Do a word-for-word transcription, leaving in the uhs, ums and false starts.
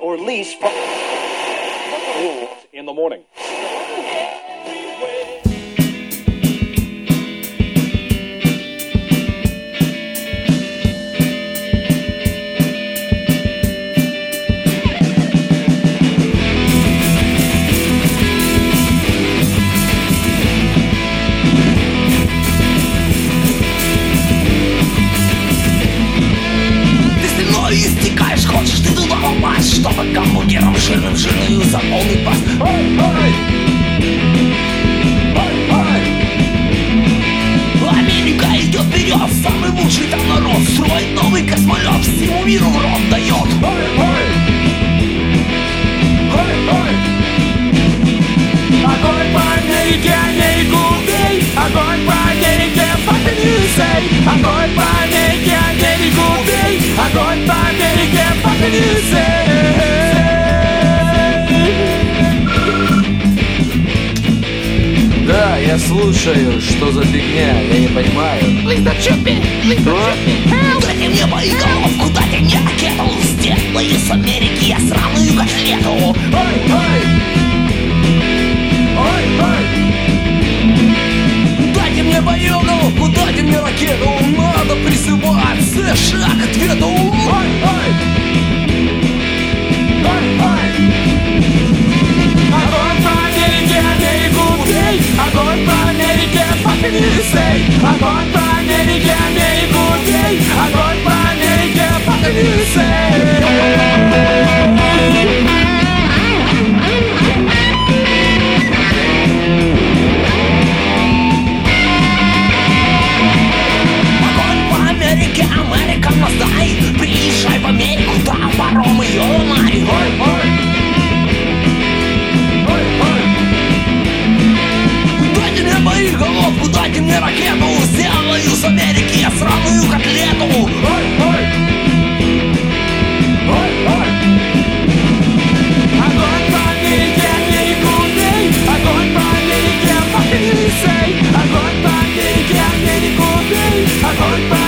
or lease from in the morning. Истекаешь, хочешь ты туда попасть, чтобы гамбургером жирным жирную заполнить пасть. Ай, ай! Ай, ай! Америка идет вперед, самый лучший там народ, строит новый космолет, всему миру в рот дает. Ай, ай! Ай, ай! Огонь по Америке, Америку бей! Огонь по Америке, fucking ю эс эй! Огонь по Америке, Америку бей! Огонь по Америке, fucking ю эс эй! Да, я слушаю, что за фигня, я не понимаю. Please don't shoot me! Please don't shoot me! Help! Дайте мне боеголовку, дайте мне ракету, сделаю с Америки я сраную котлету! Ай, ай! Ай, ай! Дайте мне боеголовку, дайте мне ракету, надо призывать США к ответу! Ай, ай! Ай, ай! Огонь по Америке, Америку бей! Огонь по Америке, fucking ю эс эй! Огонь по Америке, Америку бей! Огонь по Америке, fucking ю эс эй! Америка, Маздай, приезжай в Америку, да, паром ее ломай. Ой, ой! Ой, ой! Дайте мне боеголовку, дайте мне ракету, сделаю с Америки я сраную котлету. Ой, ой! Ой, ой! Огонь по Америке, Америку бей! Огонь по Америке, fucking ю эс эй! Огонь по Америке, Америку бей! Огонь по